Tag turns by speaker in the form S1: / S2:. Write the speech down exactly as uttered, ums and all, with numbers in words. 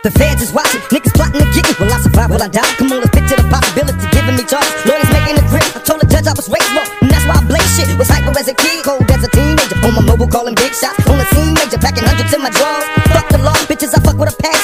S1: The feds is watching, niggas plotting to get me. Will I survive, will I die? Come on, let's picture the possibility, giving me charges. Lawyers making a grip, I told the judge I was raised wrong, and that's why I blaze shit. Was hyper as a kid, cold as a teenager. On my mobile calling big shots, on the scene major, packing hundreds in my drawers. Fuck the law, bitches, I fuck with a pack.